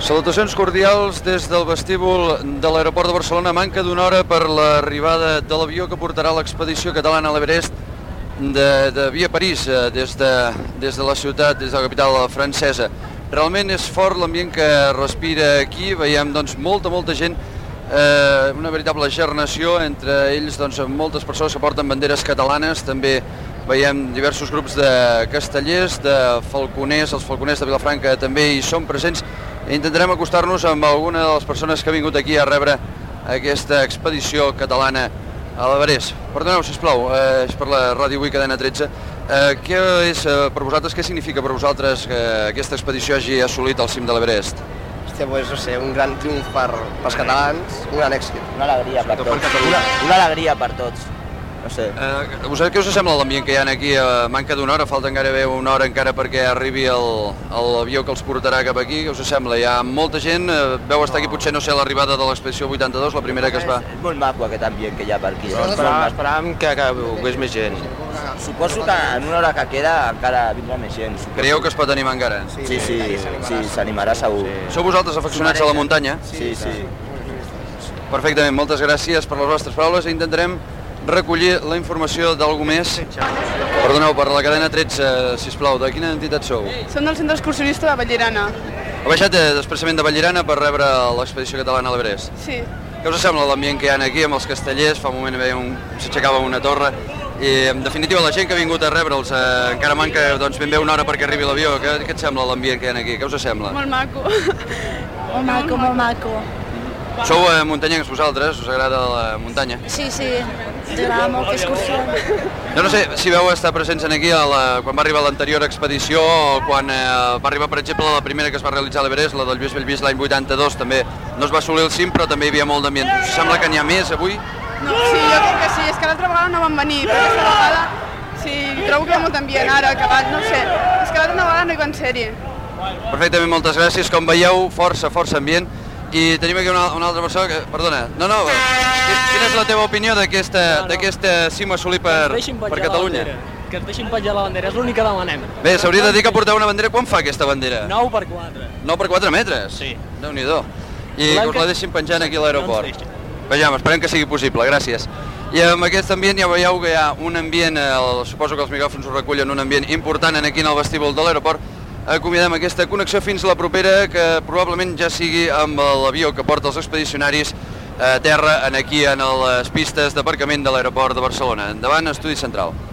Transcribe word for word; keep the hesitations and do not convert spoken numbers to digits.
Salutacions cordials des del vestíbul de l'aeroport de Barcelona. Manca d'una hora per l'arribada de l'avió que portarà l'expedició catalana a l'Everest de, de via París, des de, des de la ciutat, des de la capital francesa. Realment és fort l'ambient que respira aquí. Veiem doncs, molta, molta gent, eh, una veritable gernació, entre ells doncs, moltes persones que porten banderes catalanes. També veiem diversos grups de castellers, de falconers, els falconers de Vilafranca també hi són presents. Intentarem acostar-nos amb alguna de les persones que ha vingut aquí a rebre aquesta expedició catalana a l'Everest. Perdoneu, sisplau, eh, és per la Ràdio avui, Cadena tretze. Eh, què és eh, per vosaltres, què significa per vosaltres que aquesta expedició hagi assolit el cim de l'Everest? Hòstia, pues, no sé, un gran triomf per, pels catalans, un gran èxit. Una alegria per tots. Una, una alegria per tots. No sé. Eh, vosaltres què us sembla l'ambient que hi ha aquí? Eh, manca d'una hora, falta encara bé una hora encara perquè arribi l'avió que els portarà cap aquí. Què us sembla? Hi ha molta gent, eh, veu estar aquí potser, no sé, a l'arribada de l'expedició vuitanta-dos, la primera que es va... És, és molt maco aquest ambient que hi ha per aquí. Sí, Esperàvem, esperàvem que, que volgués més gent. Suposo que en una hora que queda encara vindrà més gent. Suposo. Creieu que es pot animar encara? Sí, sí, sí, s'animarà segur. Sí. Sou vosaltres afeccionats a la muntanya? Sí, sí. Perfectament, moltes gràcies per les vostres paraules. Intentarem recollir la informació d'algú més. Perdoneu, per la Cadena tretze, sisplau, de quina entitat sou? Som del centre excursionista de Vallirana. Heu baixat eh, expressament de Vallirana per rebre l'expedició catalana a l'Everest. Sí. Què us sembla l'ambient que hi ha aquí amb els castellers? Fa un moment veia un... s'aixecava una torre. I, en definitiva, la gent que ha vingut a rebre'ls, eh, encara manca doncs, ben bé una hora perquè arribi l'avió. Què, què et sembla l'ambient que hi ha aquí? Què us sembla? Molt maco. Molt maco, molt maco. Sou eh, muntanyencs vosaltres? Us agrada la muntanya? Sí, sí, ens agrada molt fer excursions. Jo no sé si veu estar presents aquí a la, quan va arribar l'anterior expedició o quan eh, va arribar, per exemple, la primera que es va realitzar a l'Everest, la del Lluís Bellvís l'any vuitanta-dos, també no es va assolir el cim, però també hi havia molt d'ambient. Us sembla que n'hi ha més avui? No, sí, jo crec que sí. És que l'altra vegada no van venir, però aquesta vegada sí, trobo que hi ha molt ambient ara, que va, no sé. És que l'altra vegada no hi van ser-hi. Perfectament, moltes gràcies. Com veieu, força, força ambient. I tenim aquí una, una altra persona que... Perdona, no, no, quina és la teva opinió d'aquesta no, no. cim assolit per, per Catalunya? Que ens deixin penjar la bandera, és l'únic que demanem. Bé, s'hauria de dir que porteu una bandera. Quan fa aquesta bandera? nou per quatre. nou per quatre metres? Sí. Déu-n'hi-do. I que us la deixin penjant aquí a l'aeroport. Vejam, esperem que sigui possible, gràcies. I amb aquest ambient ja veieu que hi ha un ambient, el, suposo que els micròfons ho recullen, un ambient important aquí en el vestíbul de l'aeroport. Acomiadem aquesta connexió fins la propera, que probablement ja sigui amb l'avió que porta els expedicionaris a terra aquí en les pistes d'aparcament de l'aeroport de Barcelona. Endavant, Estudi Central.